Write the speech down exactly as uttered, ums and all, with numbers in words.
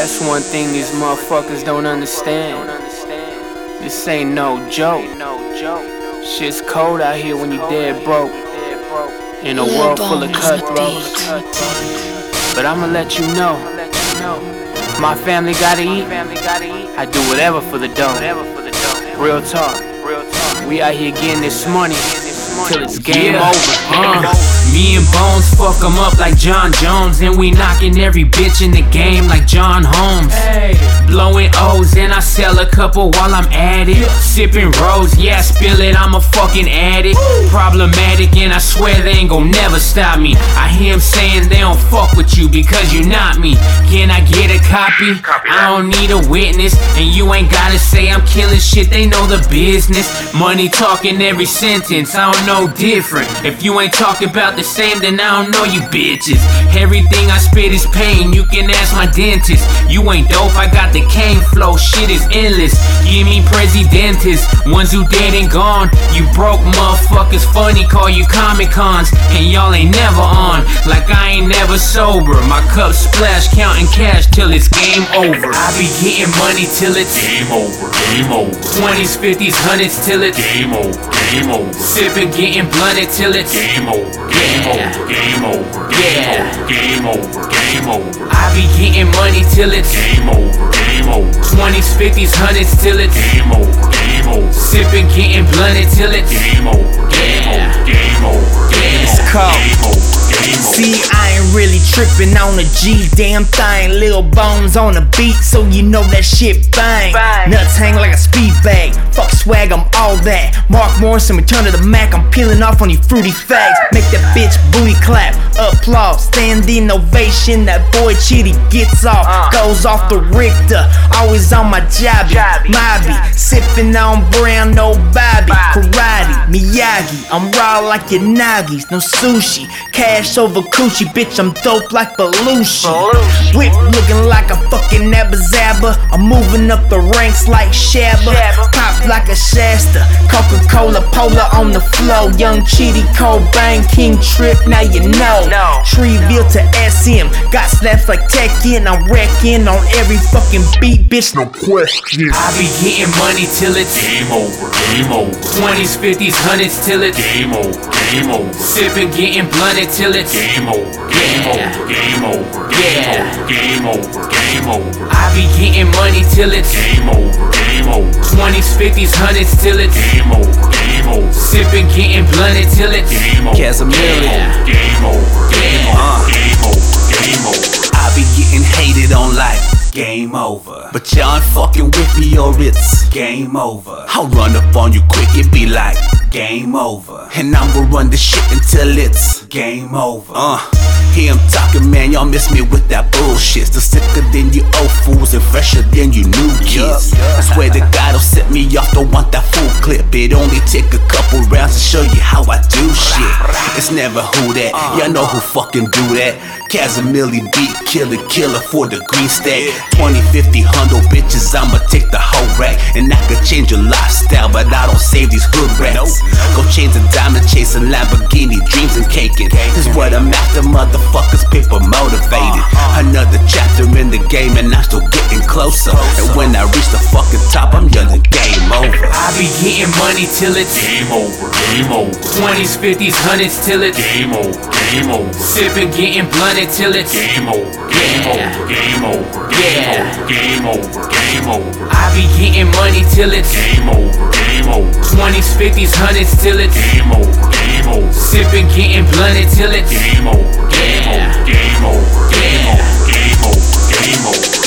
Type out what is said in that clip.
That's one thing these motherfuckers don't understand. This ain't no joke. Shit's cold out here when you dead broke in a world full of cutthroats. But I'ma let you know, my family gotta eat. I do whatever for the dough. Real talk. We out here getting this money till it's game yeah. over. Uh, me and Bones fuck 'em up like John Jones, and we knocking every bitch in the game like John Holmes. Hey. Blowing O's and I sell a couple while I'm at it. Sipping Rose, yeah, spill it, I'm a fucking addict. Woo. Problematic and I swear they ain't gon' never stop me. I hear 'em saying they don't fuck with you because you not me. Can I get a copy? copy I don't need a witness, and you ain't gotta say I'm killing shit, they know the business. Money talking every sentence, I don't know different. If you ain't talking about the same, then I don't know you bitches. Everything I spit is pain, you can ask my dentist. You ain't dope, I got the cane flow, shit is endless. Give me presidentes, ones who dead and gone. You broke motherfuckers funny, call you Comic Cons, and y'all ain't never on, like I ain't never sober. My cup splash, counting cash till it's game over. I be getting money till it's game over, game over. Twenties, fifties, hundreds till it's game over, game over. Sipping, getting blunted till it's game over, game yeah. over, game over, yeah. game over, game over. I be getting money till it's game over, game over. Twenties, fifties, hundreds till it's game over, game over. Sipping, getting blunted till it's game over, game over, game over, game it's over, game over, game over. See, I ain't really trippin' on a G damn thing. Lil Bones on the beat, so you know that shit bang. bang. Nuts hang like a speed bag. Fuck swag, I'm all that. Mark Morrison, return to the Mac. I'm peeling off on you fruity fags. Make that bitch booty clap. Applause, standing ovation. That boy Chitty gets off, uh. goes off the Richter. Always on my jobby, Mobby. Sippin' on brown, no Bobby. Karate, Miyagi. I'm raw like your Nagis, no sushi. Cash over coochie, bitch, I'm dope like Belushi. Whip looking like a fucking Abba Zabba. I'm moving up the ranks like Shabba. Pop like a Shasta. Coca-Cola, Polar on the flow. Young Chitty, Cobain, King Trip, now you know. Treeville to S M. Got slaps like Tekken. I'm wrecking on every fucking beat, bitch, no question. I be getting money till it's game over, game over. Twenties, fifties, hundreds till it's game over, game over. Sipping, getting blunted till it's game over, game yeah. over, game over, yeah. game over, game over. I be getting money till it's game over, game over. Twenties, fifties, hundreds till it's game over, game over. Sipping, getting blunted till it's game over, Casamilli. game over, game over, game over, game over. I be getting hated on life, game over. But y'all ain't fucking with me or it's game over. I'll run up on you quick and be like, game over. And I'ma run this shit until it's game over. Uh, hear him talking, man, y'all miss me with that bullshit. Still sicker than you old fools and fresher than you new kids. I swear to God, don't set me off, don't want that full clip. It only take a couple rounds to show you how I do shit. It's never who that, y'all know who fucking do that. Casamilli beat killer, killer for the green stack. Twenty, fifty, hundred bitches, I'ma take the whole rack. And I could change your lifestyle, but I don't save these hood rats. Go change a diamond, chasing Lamborghini, dreams and caking. This what I'm after, motherfuckers, paper motivated. Another chapter in the game and I'm still getting closer. And when I reach the fucking top, I'm yelling game over. I be getting money till it's game over, game over. Twenties, fifties, hundreds till it's game over, game over. Sipping, getting blunted till it's game over, game over, game over, yeah. game over, game over. I be getting money till it's game over, game over. Twenties, fifties, hundreds till it's game over, game over. Sipping, getting blunted till it's game over, game over, game over, game over, game over, game over.